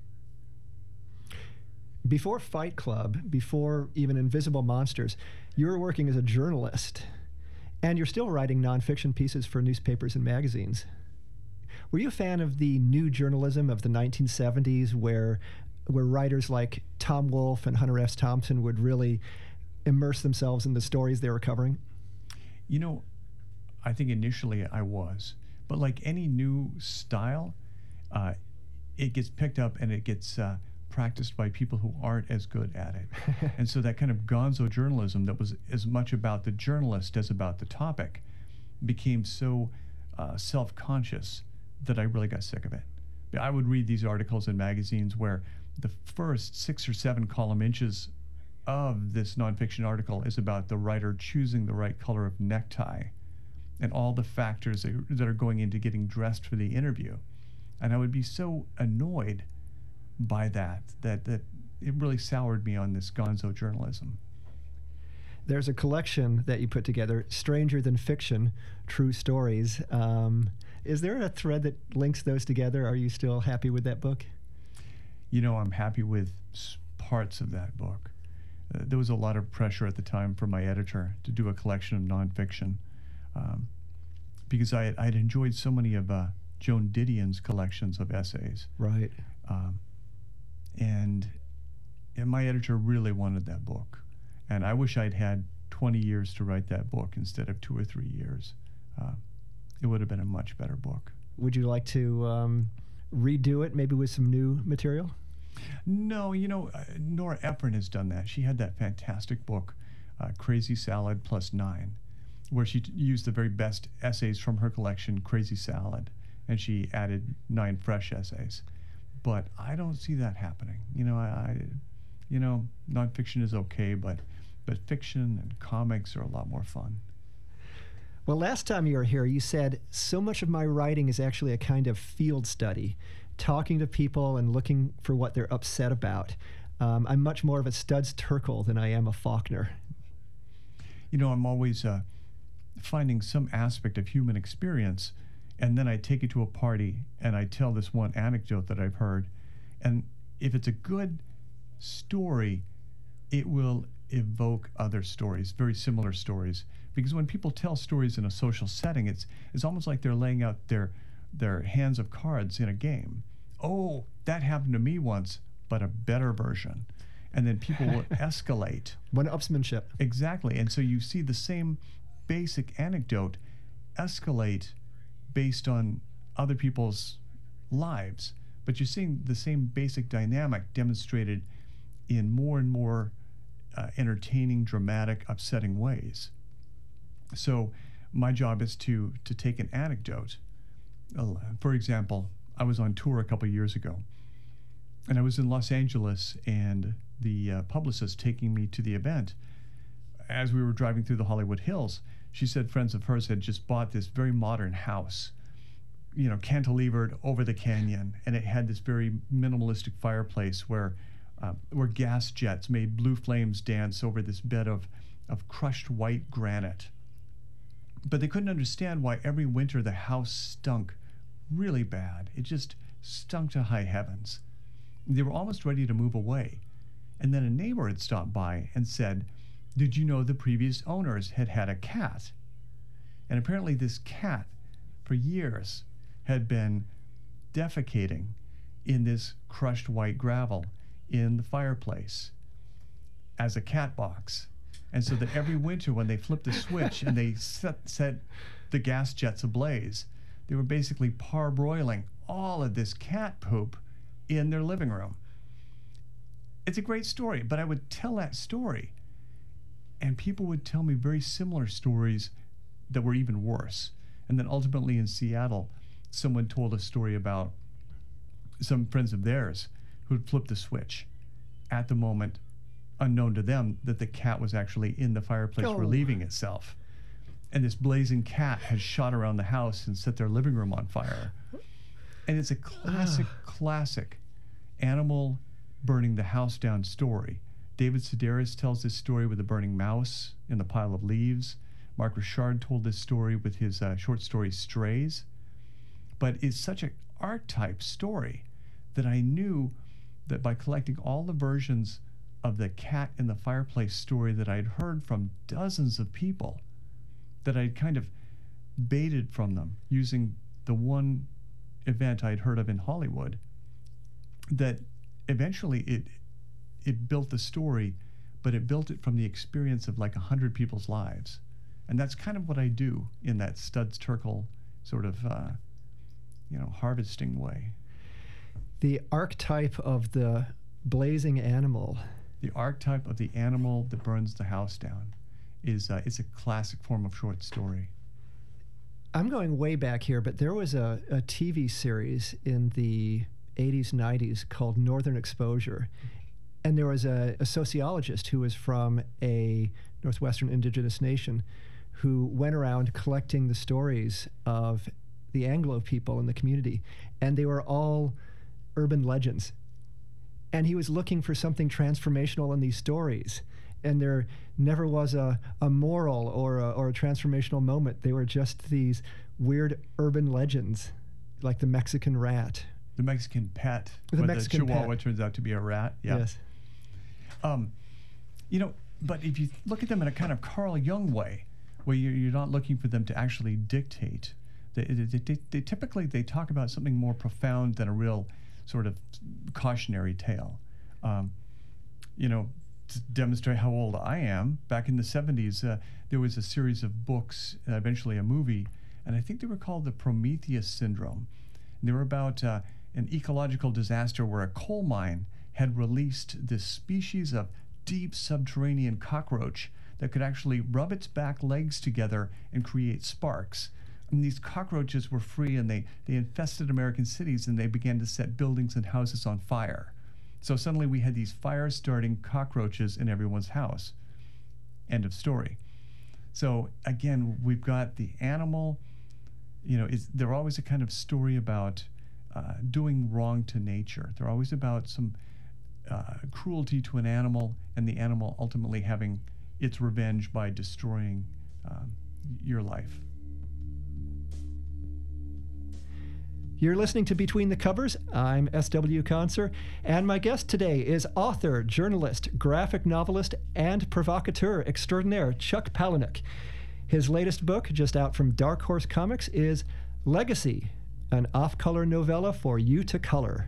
S6: Before Fight Club, before even Invisible Monsters, you were working as a journalist, and you're still writing nonfiction pieces for newspapers and magazines. Were you a fan of the new journalism of the 1970s, where writers like Tom Wolfe and Hunter S. Thompson would really immerse themselves in the stories they were covering?
S5: I think initially I was, but like any new style, it gets picked up and it gets practiced by people who aren't as good at it. And so that kind of gonzo journalism that was as much about the journalist as about the topic became so self-conscious that I really got sick of it. I would read these articles in magazines where the first 6 or 7 column inches of this nonfiction article is about the writer choosing the right color of necktie and all the factors that are going into getting dressed for the interview. And I would be so annoyed by that it really soured me on this gonzo journalism.
S6: There's a collection that you put together, Stranger Than Fiction, True Stories. Is there a thread that links those together? Are you still happy with that book?
S5: I'm happy with parts of that book. There was a lot of pressure at the time from my editor to do a collection of nonfiction because I'd enjoyed so many of Joan Didion's collections of essays.
S6: Right.
S5: And my editor really wanted that book. And I wish I'd had 20 years to write that book instead of 2 or 3 years, it would have been a much better book.
S6: Would you like to redo it, maybe with some new material?
S5: No, Nora Ephron has done that. She had that fantastic book, Crazy Salad Plus 9, where she used the very best essays from her collection, Crazy Salad, and she added 9 fresh essays. But I don't see that happening. Nonfiction is okay, but fiction and comics are a lot more fun.
S6: Well, last time you were here, you said so much of my writing is actually a kind of field study, talking to people and looking for what they're upset about. I'm much more of a Studs Terkel than I am a Faulkner.
S5: I'm always finding some aspect of human experience, and then I take it to a party and I tell this one anecdote that I've heard. And if it's a good story, it will evoke other stories, very similar stories. Because when people tell stories in a social setting, it's almost like they're laying out their hands of cards in a game. Oh, that happened to me once, but a better version. And then people will escalate.
S6: One-upsmanship.
S5: Exactly. And so you see the same basic anecdote escalate based on other people's lives. But you're seeing the same basic dynamic demonstrated in more and more entertaining, dramatic, upsetting ways. So my job is to take an anecdote. For example, I was on tour a couple years ago, and I was in Los Angeles, and the publicist taking me to the event, as we were driving through the Hollywood Hills, she said friends of hers had just bought this very modern house, cantilevered over the canyon, and it had this very minimalistic fireplace where gas jets made blue flames dance over this bed of crushed white granite. But they couldn't understand why every winter the house stunk really bad. It just stunk to high heavens. They were almost ready to move away. And then a neighbor had stopped by and said, "Did you know the previous owners had had a cat?" And apparently this cat, for years, had been defecating in this crushed white gravel in the fireplace as a cat box. And so that every winter when they flipped the switch and they set the gas jets ablaze, they were basically parboiling all of this cat poop in their living room. It's a great story, but I would tell that story, and people would tell me very similar stories that were even worse. And then ultimately in Seattle, someone told a story about some friends of theirs who'd flipped the switch at the moment, unknown to them, that the cat was actually in the fireplace relieving itself. And this blazing cat had shot around the house and set their living room on fire. And it's a classic animal burning the house down story. David Sedaris tells this story with a burning mouse in the pile of leaves. Mark Richard told this story with his short story Strays. But it's such an archetype story that I knew that by collecting all the versions of the cat in the fireplace story that I'd heard from dozens of people, that I'd kind of baited from them using the one event I'd heard of in Hollywood, that eventually it built the story, but it built it from the experience of like 100 people's lives. And that's kind of what I do in that Studs Terkel sort of, harvesting way.
S6: The archetype of the blazing animal.
S5: The archetype of the animal that burns the house down is it's a classic form of short story.
S6: I'm going way back here, but there was a TV series in the 80s, 90s called Northern Exposure. And there was a sociologist who was from a Northwestern indigenous nation who went around collecting the stories of the Anglo people in the community. And they were all urban legends. And he was looking for something transformational in these stories. And there never was a moral or a transformational moment. They were just these weird urban legends, like the Mexican rat.
S5: The Mexican pet.
S6: The Mexican
S5: the Chihuahua
S6: pet.
S5: turns out to be a rat. Yeah.
S6: Yes.
S5: But if you look at them in a kind of Carl Jung way, where you're not looking for them to actually dictate, they typically talk about something more profound than a real sort of cautionary tale. to demonstrate how old I am, back in the 70s, there was a series of books, eventually a movie, and I think they were called the Prometheus Syndrome. And they were about an ecological disaster where a coal mine had released this species of deep subterranean cockroach that could actually rub its back legs together and create sparks. And these cockroaches were free, and they infested American cities, and they began to set buildings and houses on fire. So suddenly we had these fire-starting cockroaches in everyone's house. End of story. So again, we've got the animal, they're always a kind of story about doing wrong to nature. They're always about some cruelty to an animal, and the animal ultimately having its revenge by destroying your life.
S6: You're listening to Between the Covers. I'm S.W. Conser, and my guest today is author, journalist, graphic novelist, and provocateur extraordinaire Chuck Palahniuk. His latest book, just out from Dark Horse Comics, is Legacy, an off-color novella for you to color.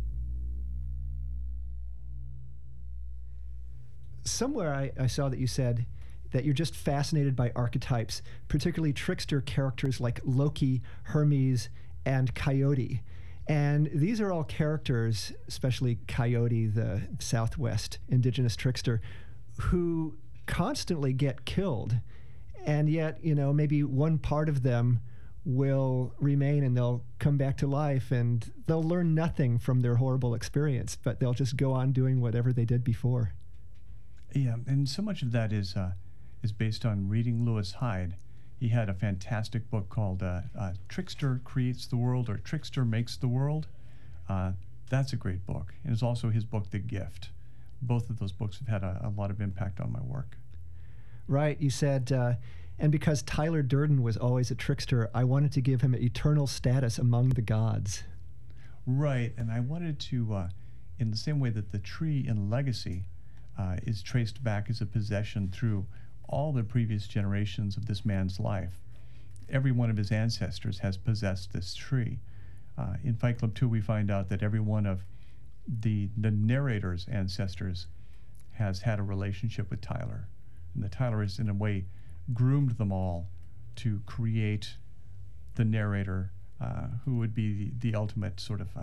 S6: Somewhere I saw that you said that you're just fascinated by archetypes, particularly trickster characters like Loki, Hermes, and Coyote. And these are all characters, especially Coyote, the Southwest indigenous trickster, who constantly get killed. And yet, maybe one part of them will remain and they'll come back to life and they'll learn nothing from their horrible experience, but they'll just go on doing whatever they did before.
S5: Yeah, and so much of that is based on reading Lewis Hyde. He had a fantastic book called Trickster Creates the World, or Trickster Makes the World. That's a great book. And it's also his book, The Gift. Both of those books have had a lot of impact on my work.
S6: Right. You said, and because Tyler Durden was always a trickster, I wanted to give him an eternal status among the gods.
S5: Right. And I wanted to, in the same way that the tree in Legacy is traced back as a possession through all the previous generations of this man's life. Every one of his ancestors has possessed this tree. In Fight Club 2, we find out that every one of the narrator's ancestors has had a relationship with Tyler. And the Tyler has, in a way, groomed them all to create the narrator, who would be the ultimate sort of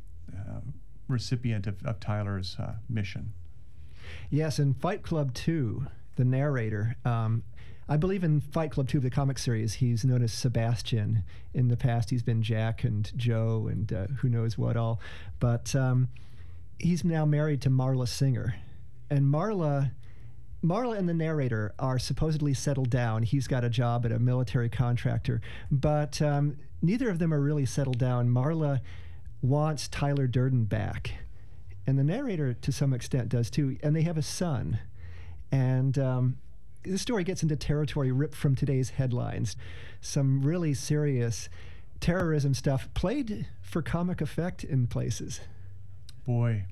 S5: recipient of Tyler's mission.
S6: Yes, in Fight Club 2, the narrator, I believe in Fight Club 2 of the comic series, he's known as Sebastian. In the past, he's been Jack and Joe and who knows what all. But he's now married to Marla Singer. And Marla and the narrator are supposedly settled down. He's got a job at a military contractor. But neither of them are really settled down. Marla wants Tyler Durden back. And the narrator, to some extent, does too. And they have a son. And this story gets into territory ripped from today's headlines. Some really serious terrorism stuff played for comic effect in places.
S5: Boy.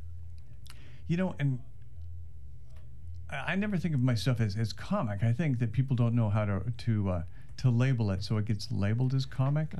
S5: And I never think of myself as comic. I think that people don't know how to label it, so it gets labeled as comic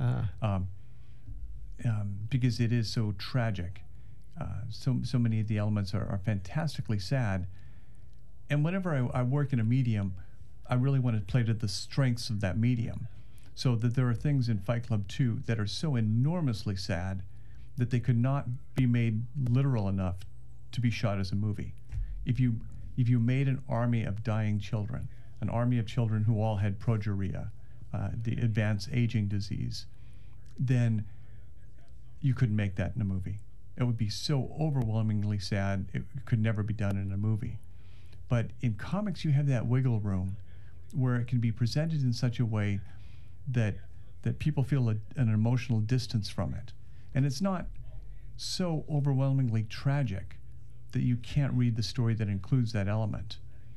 S5: because it is so tragic. So many of the elements are fantastically sad. And whenever I work in a medium, I really want to play to the strengths of that medium. So that there are things in Fight Club 2 that are so enormously sad that they could not be made literal enough to be shot as a movie. If you made an army of dying children, an army of children who all had progeria, the advanced aging disease, then you couldn't make that in a movie. It would be so overwhelmingly sad, it could never be done in a movie. But in comics, you have that wiggle room where it can be presented in such a way that people feel an emotional distance from it. And it's not so overwhelmingly tragic that you can't read the story that includes that element.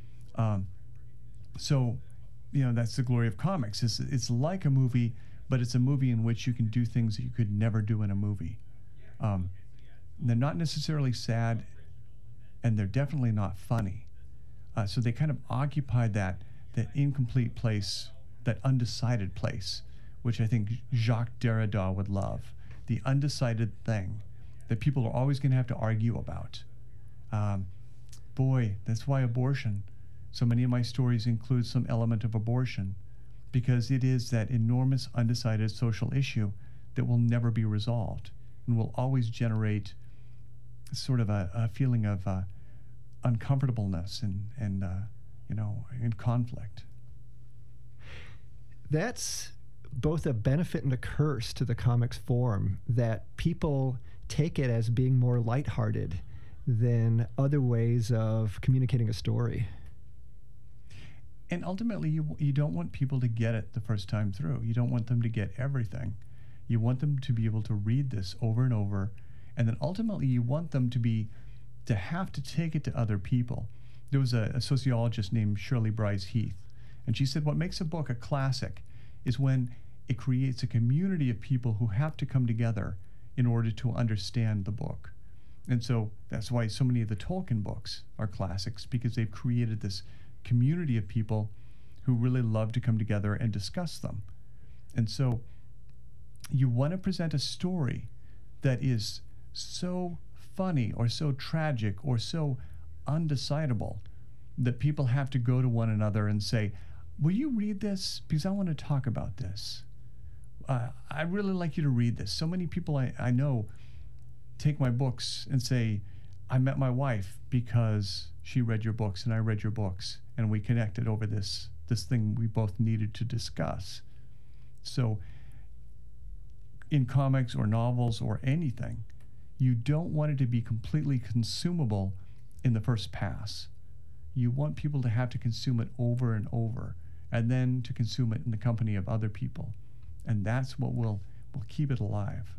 S5: So, that's the glory of comics. It's like a movie, but it's a movie in which you can do things that you could never do in a movie. They're not necessarily sad, and they're definitely not funny. So they kind of occupied that incomplete place, that undecided place, which I think Jacques Derrida would love. The undecided thing that people are always going to have to argue about. boy, that's why so many of my stories include some element of abortion, because it is that enormous undecided social issue that will never be resolved and will always generate sort of a feeling of uncomfortableness and conflict.
S6: That's both a benefit and a curse to the comics form, that people take it as being more lighthearted than other ways of communicating a story.
S5: And ultimately, you don't want people to get it the first time through. You don't want them to get everything. You want them to be able to read this over and over, and then ultimately you want them to have to take it to other people. There was a sociologist named Shirley Bryce Heath, and she said what makes a book a classic is when it creates a community of people who have to come together in order to understand the book. And so that's why so many of the Tolkien books are classics, because they've created this community of people who really love to come together and discuss them. And so you want to present a story that is so funny or so tragic or so undecidable that people have to go to one another and say, will you read this? Because I want to talk about this. I really like you to read this. So many people I know take my books and say, I met my wife because she read your books and I read your books, and we connected over this thing we both needed to discuss. So in comics or novels or anything, you don't want it to be completely consumable in the first pass. You want people to have to consume it over and over, and then to consume it in the company of other people. And that's what will keep it alive.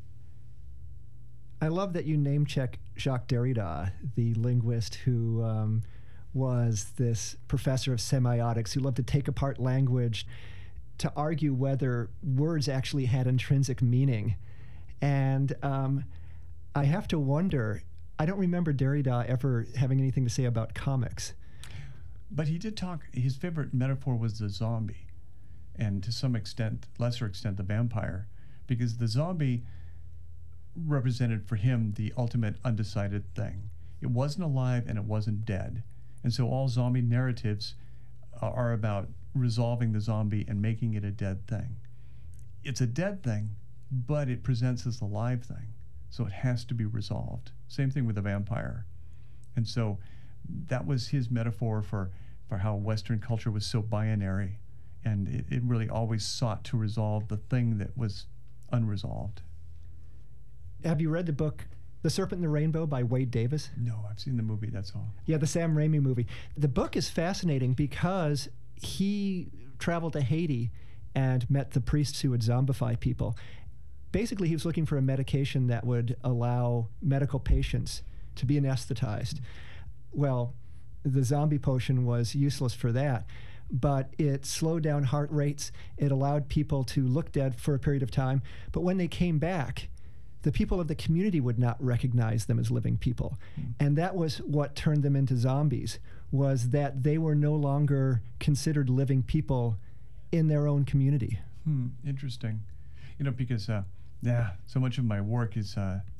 S6: I love that you name-check Jacques Derrida, the linguist who was this professor of semiotics who loved to take apart language to argue whether words actually had intrinsic meaning. And I have to wonder, I don't remember Derrida ever having anything to say about comics.
S5: But he did talk, his favorite metaphor was the zombie, and to some extent, lesser extent, the vampire, because the zombie represented for him the ultimate undecided thing. It wasn't alive and it wasn't dead. And so all zombie narratives are about resolving the zombie and making it a dead thing. It's a dead thing, but it presents as a live thing. So it has to be resolved. Same thing with the vampire. And so that was his metaphor for how Western culture was so binary. And it really always sought to resolve the thing that was unresolved.
S6: Have you read the book The Serpent and the Rainbow by Wade Davis?
S5: No, I've seen the movie, that's all.
S6: Yeah, the Sam Raimi movie. The book is fascinating because he traveled to Haiti and met the priests who would zombify people. Basically, he was looking for a medication that would allow medical patients to be anesthetized. Well, the zombie potion was useless for that, but it slowed down heart rates. It allowed people to look dead for a period of time. But when they came back, the people of the community would not recognize them as living people. And that was what turned them into zombies, was that they were no longer considered living people in their own community.
S5: Interesting. Because so much of my work is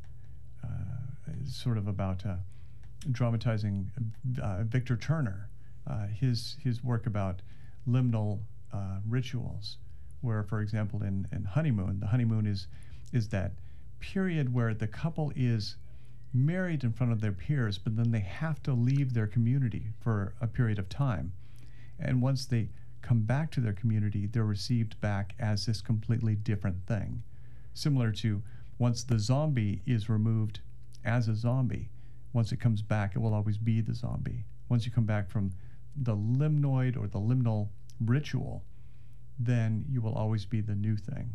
S5: sort of about dramatizing Victor Turner, his work about liminal rituals, where, for example, in Honeymoon, the honeymoon is that period where the couple is married in front of their peers, but then they have to leave their community for a period of time. And once they come back to their community, they're received back as this completely different thing. Similar to once the zombie is removed as a zombie, once it comes back, it will always be the zombie. Once you come back from the limnoid or the liminal ritual, then you will always be the new thing.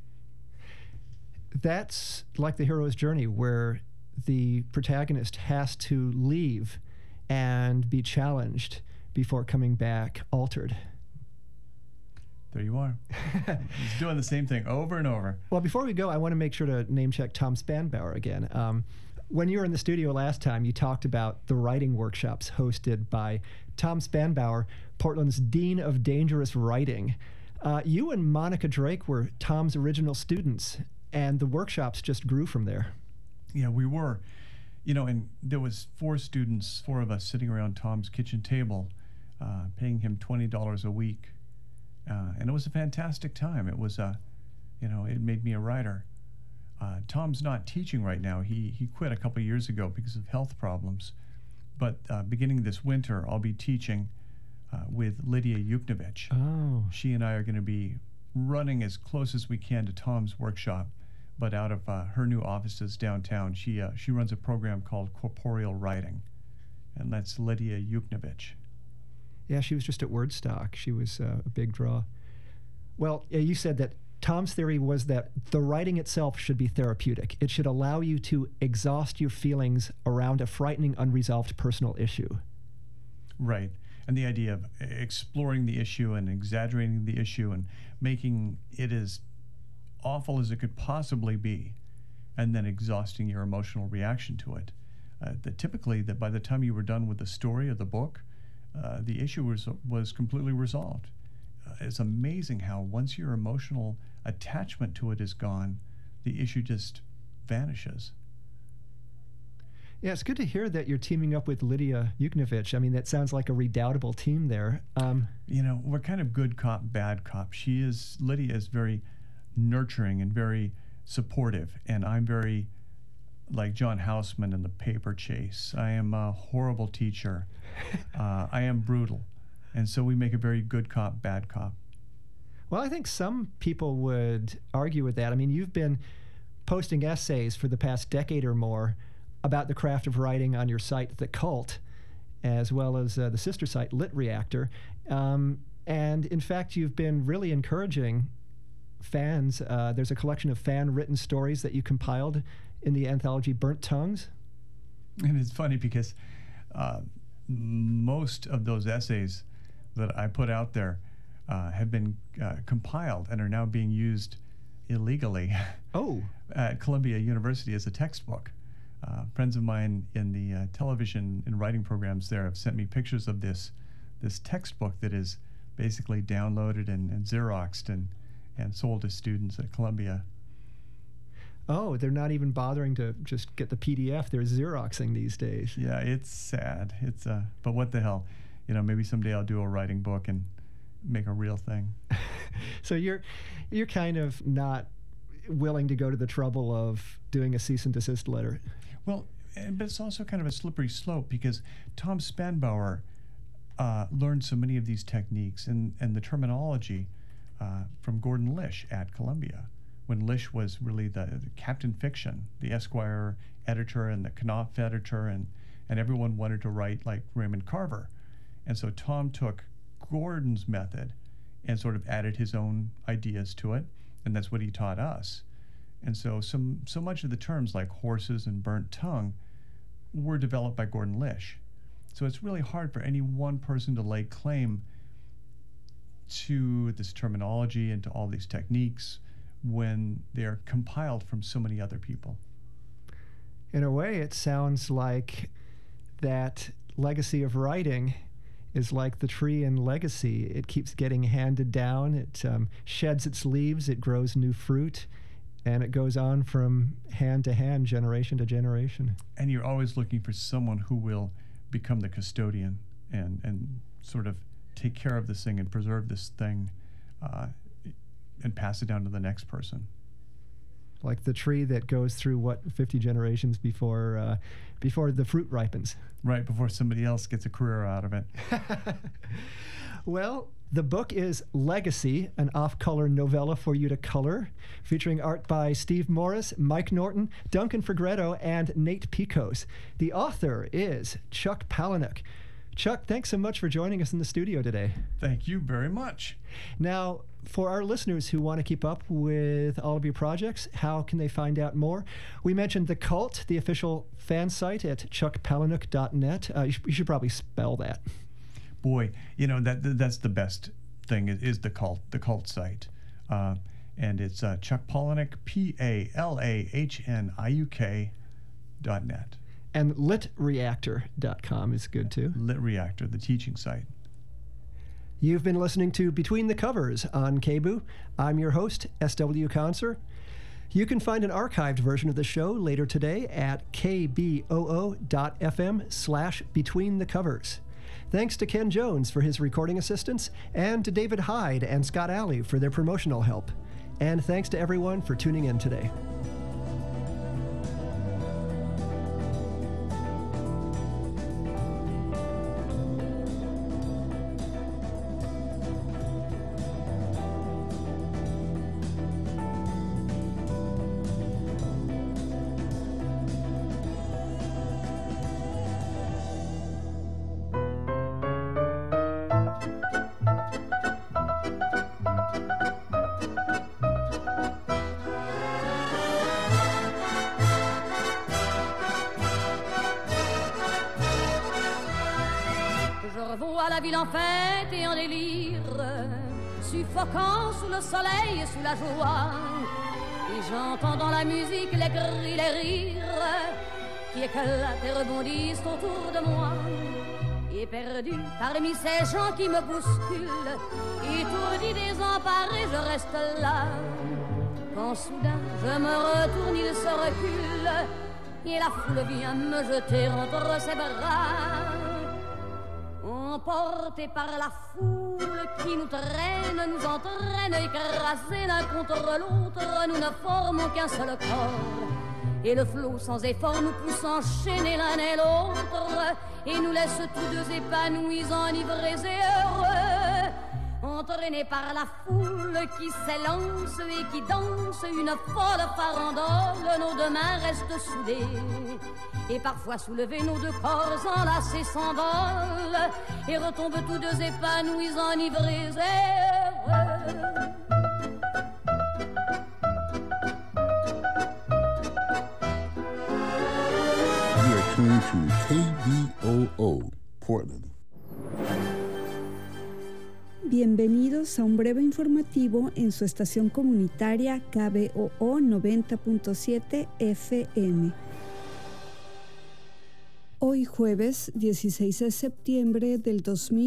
S6: That's like the hero's journey, where the protagonist has to leave and be challenged before coming back altered.
S5: There you are. He's doing the same thing over and over.
S6: Well, before we go, I want to make sure to name check Tom Spanbauer again. When you were in the studio last time, you talked about the writing workshops hosted by Tom Spanbauer, Portland's Dean of Dangerous Writing. You and Monica Drake were Tom's original students, and the workshops just grew from there.
S5: Yeah, we were. And there was four of us sitting around Tom's kitchen table, paying him $20 a week. And it was a fantastic time. It was, it made me a writer. Tom's not teaching right now. He quit a couple years ago because of health problems. But beginning this winter, I'll be teaching with Lydia Yuknovich.
S6: Oh.
S5: She and I are going to be running as close as we can to Tom's workshop, but out of her new offices downtown. She runs a program called Corporeal Writing, and that's Lydia Yuknovich.
S6: Yeah, she was just at Wordstock. She was a big draw. Well, you said that Tom's theory was that the writing itself should be therapeutic. It should allow you to exhaust your feelings around a frightening, unresolved personal issue.
S5: Right. And the idea of exploring the issue and exaggerating the issue and making it as awful as it could possibly be, and then exhausting your emotional reaction to it. Typically, that by the time you were done with the story of the book, the issue was completely resolved. It's amazing how once your emotional attachment to it is gone, the issue just vanishes.
S6: Yeah, it's good to hear that you're teaming up with Lydia Yuknovich. I mean, that sounds like a redoubtable team there.
S5: We're kind of good cop, bad cop. Lydia is very nurturing and very supportive, and I'm very like John Houseman in The Paper Chase. I am a horrible teacher. I am brutal. And so we make a very good cop, bad cop.
S6: Well, I think some people would argue with that. I mean, you've been posting essays for the past decade or more about the craft of writing on your site, The Cult, as well as the sister site, Lit Reactor. And in fact, you've been really encouraging fans. There's a collection of fan-written stories that you compiled in the anthology Burnt Tongues.
S5: And it's funny because most of those essays that I put out there have been compiled and are now being used illegally at Columbia University as a textbook. Friends of mine in the television and writing programs there have sent me pictures of this textbook that is basically downloaded and Xeroxed and sold to students at Columbia.
S6: Oh, they're not even bothering to just get the PDF. They're Xeroxing these days.
S5: Yeah, it's sad. But what the hell? Maybe someday I'll do a writing book and make a real thing.
S6: So you're kind of not willing to go to the trouble of doing a cease and desist letter.
S5: Well, but it's also kind of a slippery slope because Tom Spanbauer learned so many of these techniques and the terminology from Gordon Lish at Columbia, when Lish was really the Captain Fiction, the Esquire editor and the Knopf editor, and everyone wanted to write like Raymond Carver. And so Tom took Gordon's method and sort of added his own ideas to it, and that's what he taught us. And so much of the terms like horses and burnt tongue were developed by Gordon Lish. So it's really hard for any one person to lay claim to this terminology and to all these techniques when they're compiled from so many other people.
S6: In a way, it sounds like that legacy of writing is like the tree in Legacy. It keeps getting handed down. It sheds its leaves. It grows new fruit. And it goes on from hand to hand, generation to generation.
S5: And you're always looking for someone who will become the custodian and sort of take care of this thing and preserve this thing and pass it down to the next person.
S6: Like the tree that goes through, 50 generations before the fruit ripens.
S5: Right, before somebody else gets a career out of it.
S6: Well, the book is Legacy, an off-color novella for you to color, featuring art by Steve Morris, Mike Norton, Duncan Fegretto, and Nate Picos. The author is Chuck Palahniuk. Chuck, thanks so much for joining us in the studio today.
S5: Thank you very much.
S6: Now, for our listeners who want to keep up with all of your projects, how can they find out more? We mentioned The Cult, the official fan site at chuckpalahniuk.net. You should probably spell that.
S5: Boy, that's the best thing is the cult site. And it's Chuck Palahniuk, PALAHNIUK.net.
S6: And litreactor.com is good too.
S5: Lit Reactor, the teaching site.
S6: You've been listening to Between the Covers on KBOO. I'm your host, S.W. Conser. You can find an archived version of the show later today at kboo.fm/betweenthecovers. Thanks to Ken Jones for his recording assistance, and to David Hyde and Scott Alley for their promotional help. And thanks to everyone for tuning in today.
S7: La ville en fête et en délire, suffocant sous le soleil et sous la joie. Et j'entends dans la musique les cris, les rires qui éclatent et rebondissent autour de moi. Et perdu parmi ces gens qui me bousculent, étourdi, désemparé, je reste là. Quand soudain je me retourne, il se recule, et la foule vient me jeter entre ses bras. Emportés par la foule qui nous traîne, nous entraîne, écrasés l'un contre l'autre, nous ne formons qu'un seul corps. Et le flot sans effort nous pousse enchaîner l'un et l'autre, et nous laisse tous deux épanouis, enivrés et heureux. Entraînés par la foule qui s'élance et qui danse une folle farandole, nos deux mains restent soudées. Et parfois soulevés, nos deux corps enlacés s'envolent et retombent tous deux épanouis, enivrés et heureux.
S8: You are tuned to KBOO, Portland.
S9: Bienvenidos a un breve informativo en su estación comunitaria KBOO 90.7 FM. Hoy jueves 16 de septiembre del 2000